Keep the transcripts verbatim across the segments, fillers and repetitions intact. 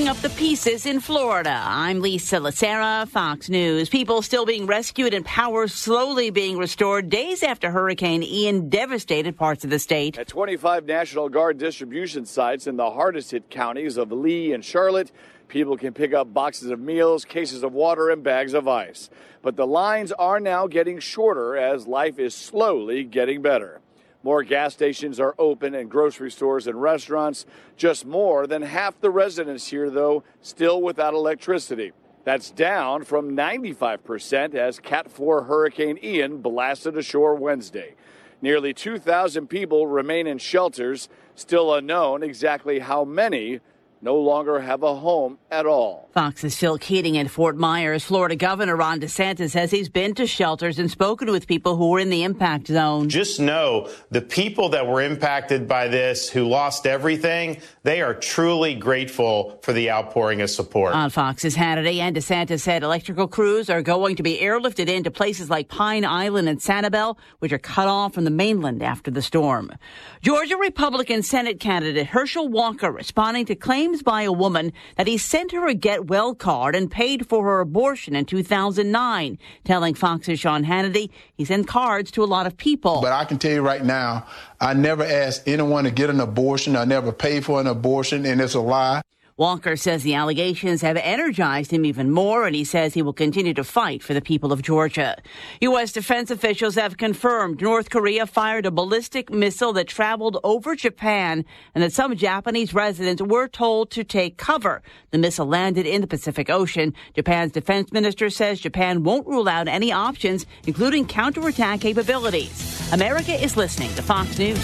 picking up the pieces in Florida. I'm Lisa Lacera, Fox News. People still being rescued and power slowly being restored days after Hurricane Ian devastated parts of the state. At twenty-five National Guard distribution sites in the hardest-hit counties of Lee and Charlotte, people can pick up boxes of meals, cases of water, and bags of ice. But the lines are now getting shorter as life is slowly getting better. More gas stations are open and grocery stores and restaurants. Just more than half the residents here, though, still without electricity. That's down from ninety-five percent as Cat four Hurricane Ian blasted ashore Wednesday. Nearly two thousand people remain in shelters. Still unknown exactly how many no longer have a home at all. Fox's Phil Keating in Fort Myers. Florida Governor Ron DeSantis says he's been to shelters and spoken with people who were in the impact zone. Just know the people that were impacted by this, who lost everything, they are truly grateful for the outpouring of support. On Fox's Hannity, and DeSantis said electrical crews are going to be airlifted into places like Pine Island and Sanibel, which are cut off from the mainland after the storm. Georgia Republican Senate candidate Herschel Walker responding to claims by a woman that he sent her a get well card and paid for her abortion in two thousand nine, telling Fox's Sean Hannity he sent cards to a lot of people. But I can tell you right now, I never asked anyone to get an abortion. I never paid for an abortion, and it's a lie. Walker says the allegations have energized him even more, and he says he will continue to fight for the people of Georgia. U S defense officials have confirmed North Korea fired a ballistic missile that traveled over Japan and that some Japanese residents were told to take cover. The missile landed in the Pacific Ocean. Japan's defense minister says Japan won't rule out any options, including counterattack capabilities. America is listening to Fox News.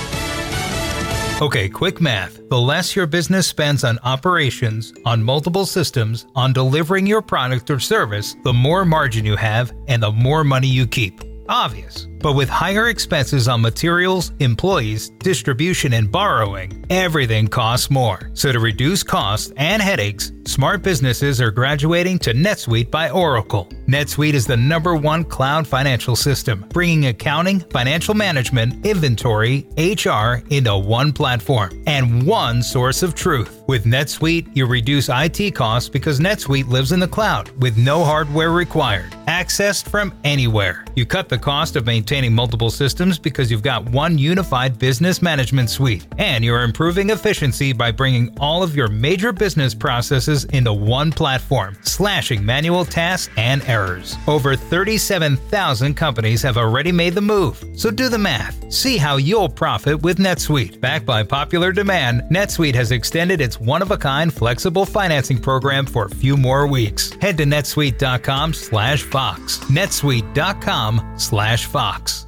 Okay, quick math. The less your business spends on operations, on multiple systems, on delivering your product or service, the more margin you have and the more money you keep. Obvious. But with higher expenses on materials, employees, distribution, and borrowing, everything costs more. So to reduce costs and headaches, smart businesses are graduating to NetSuite by Oracle. NetSuite is the number one cloud financial system, bringing accounting, financial management, inventory, H R into one platform and one source of truth. With NetSuite, you reduce I T costs because NetSuite lives in the cloud with no hardware required, accessed from anywhere. You cut the cost of maintaining multiple systems because you've got one unified business management suite, and you're improving efficiency by bringing all of your major business processes into one platform, slashing manual tasks and errors. Over thirty-seven thousand companies have already made the move, so do the math. See how you'll profit with NetSuite. Backed by popular demand, NetSuite has extended its one-of-a-kind flexible financing program for a few more weeks. Head to netsuite.com slash Fox. netsuite.com slash Fox.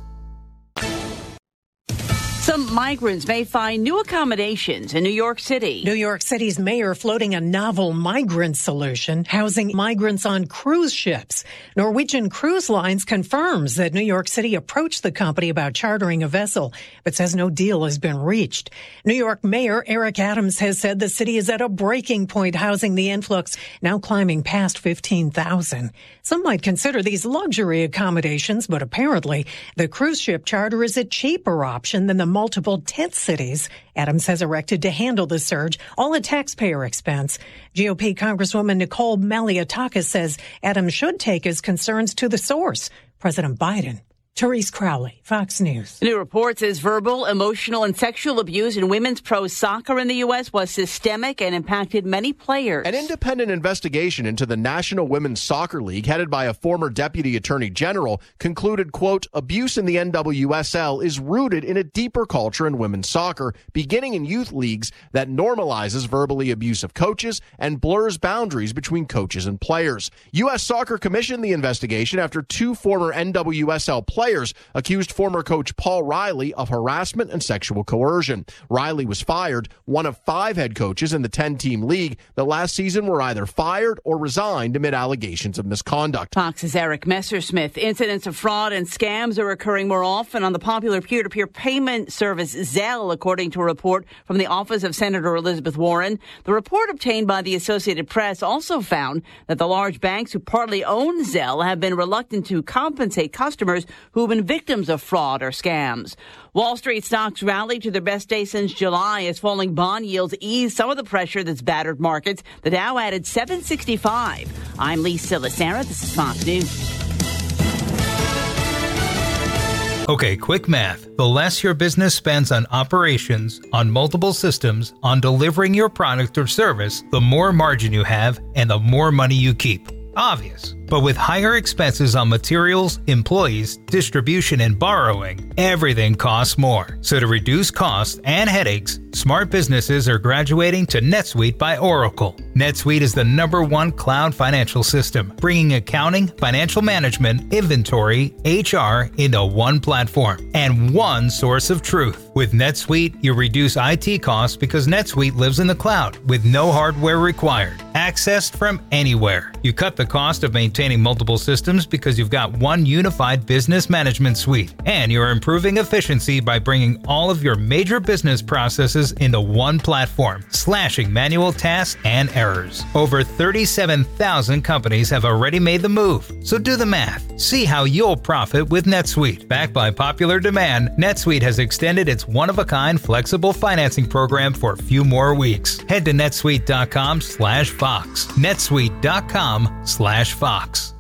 Some migrants may find new accommodations in New York City. New York City's mayor floating a novel migrant solution, housing migrants on cruise ships. Norwegian Cruise Lines confirms that New York City approached the company about chartering a vessel, but says no deal has been reached. New York Mayor Eric Adams has said the city is at a breaking point, housing the influx, now climbing past fifteen thousand. Some might consider these luxury accommodations, but apparently the cruise ship charter is a cheaper option than the multiple tent cities Adams has erected to handle the surge, all at taxpayer expense. G O P Congresswoman Nicole Malliotakis says Adams should take his concerns to the source, President Biden. Therese Crowley, Fox News. The new report says verbal, emotional, and sexual abuse in women's pro soccer in the U S was systemic and impacted many players. An independent investigation into the National Women's Soccer League, headed by a former deputy attorney general, concluded, quote, abuse in the N W S L is rooted in a deeper culture in women's soccer, beginning in youth leagues that normalizes verbally abusive coaches and blurs boundaries between coaches and players. U S Soccer commissioned the investigation after two former N W S L players accused former coach Paul Riley of harassment and sexual coercion. Riley was fired, one of five head coaches in the ten-team league that last season were either fired or resigned amid allegations of misconduct. Fox's Eric Messersmith. Incidents of fraud and scams are occurring more often on the popular peer-to-peer payment service Zelle, according to a report from the office of Senator Elizabeth Warren. The report obtained by the Associated Press also found that the large banks who partly own Zelle have been reluctant to compensate customers who've been victims of fraud or scams. Wall Street stocks rallied to their best day since July as falling bond yields eased some of the pressure that's battered markets. The Dow added seven sixty-five. I'm Lisa Lacera. This is Fox News. Okay, quick math. The less your business spends on operations, on multiple systems, on delivering your product or service, the more margin you have and the more money you keep. Obvious. But with higher expenses on materials, employees, distribution, and borrowing, everything costs more. So to reduce costs and headaches, smart businesses are graduating to NetSuite by Oracle. NetSuite is the number one cloud financial system, bringing accounting, financial management, inventory, H R into one platform and one source of truth. With NetSuite, you reduce I T costs because NetSuite lives in the cloud with no hardware required, accessed from anywhere. You cut the cost of maintaining multiple systems because you've got one unified business management suite, and you're improving efficiency by bringing all of your major business processes into one platform, slashing manual tasks and errors. Over thirty-seven thousand companies have already made the move, so do the math. See how you'll profit with NetSuite. Backed by popular demand, NetSuite has extended its one-of-a-kind flexible financing program for a few more weeks. Head to netsuite.com slash Fox. netsuite.com slash Fox.